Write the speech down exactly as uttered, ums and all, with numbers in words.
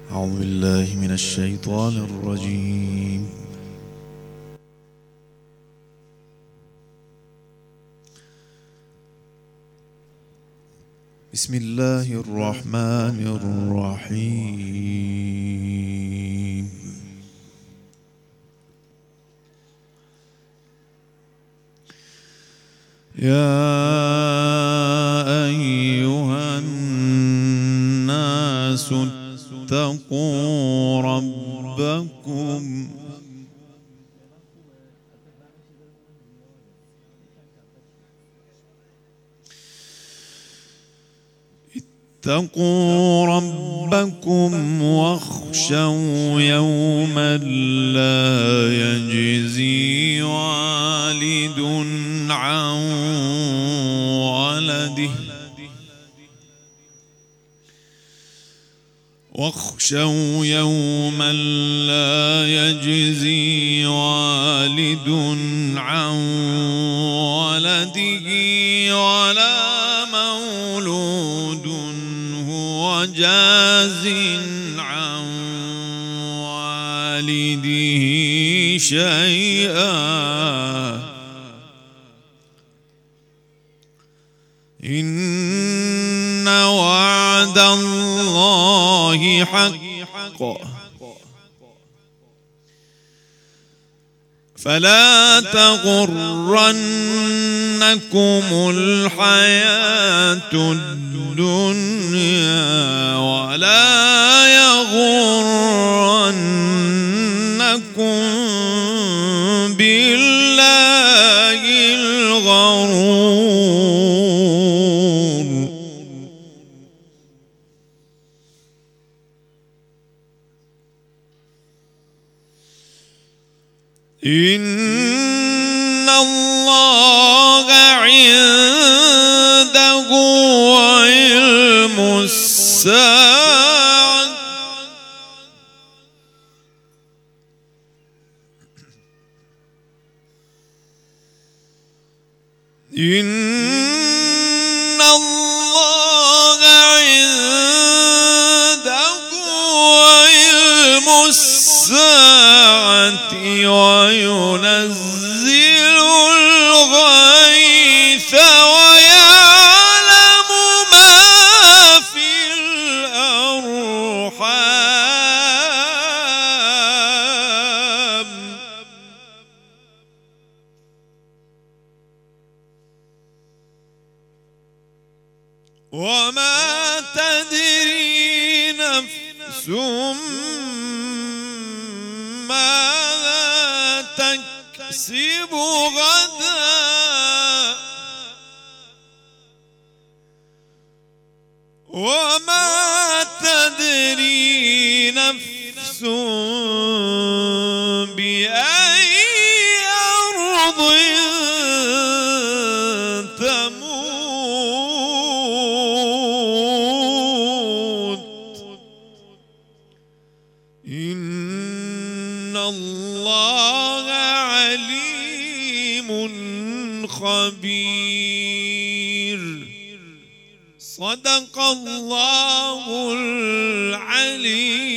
أعوذ بالله من الشيطان الرجيم. بسم الله الرحمن الرحيم. يا أيها الناس اتقوا ربكم اتقوا ربكم واخشوا يوما لا يجزي والد عن ولده واخشوا يوما لا يجزي والد عن ولده ولا مولود هو جاز عن والده شيئا إن وعد الله حق فلا تغرنكم الحياة الدنيا ولا يغرنكم بالله الغرور إن الله عنده علم الساعة إن الله عنده علم الساعة وينزل الغيث ويعلم ما في الأرحام وما تدري نفس ماذا تكسب غدا وما تدري نفس بأي أرض تموت إن الله عليم خبير صدق الله العلي